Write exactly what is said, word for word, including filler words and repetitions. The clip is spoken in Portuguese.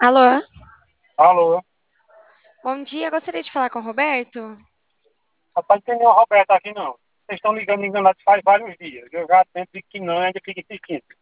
Alô, Alô? bom dia. Gostaria de falar com o Roberto? Rapaz, não tem nenhuma Roberta aqui não. Vocês estão ligando enganados faz vários dias. Eu já tento dizer que não, ainda fica insistindo.